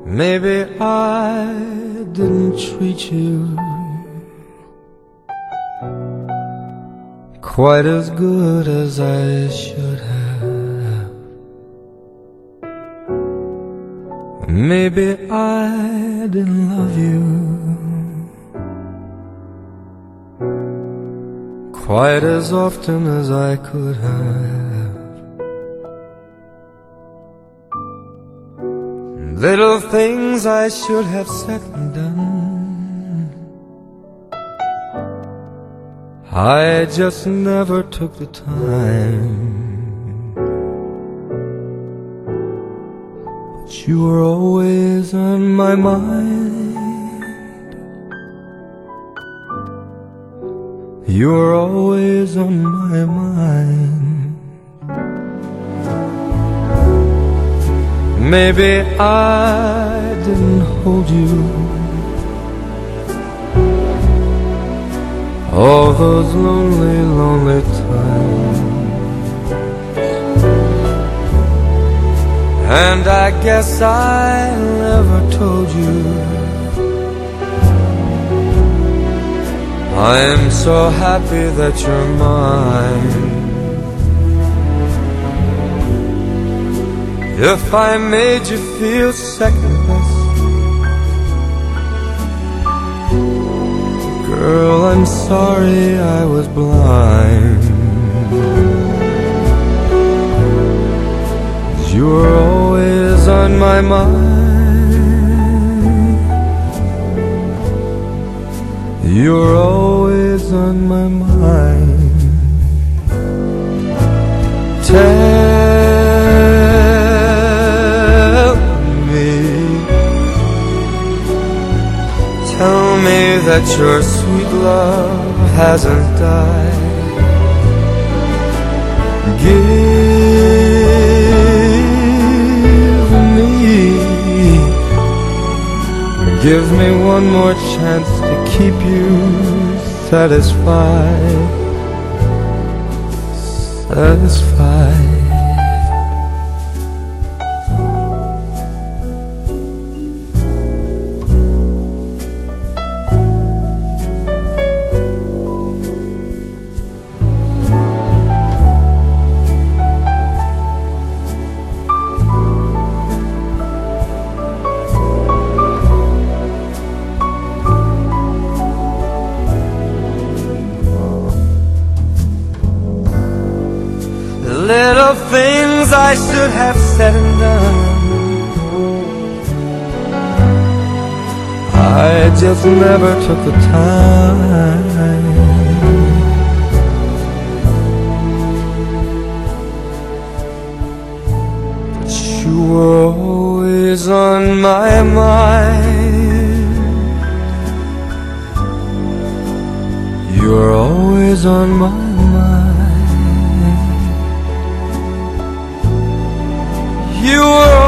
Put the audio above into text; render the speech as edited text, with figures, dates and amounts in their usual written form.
Maybe I didn't treat you quite as good as I should have. Maybe I didn't love you quite as often as I could have. Little things I should have said and done, I just never took the time. But you were always on my mind. You were always on my mind. Maybe I didn't hold you all those lonely, lonely times, and I guess I never told you I am so happy that you're mine. If I made you feel second best, girl, I'm sorry I was blind. You were always on my mind. You were always on my mind. Tell me that your sweet love hasn't died. Give me one more chance to keep you satisfied. Satisfied. Little things I should have said and done, I just never took the time. But you were always on my mind. You were always on my mind. You were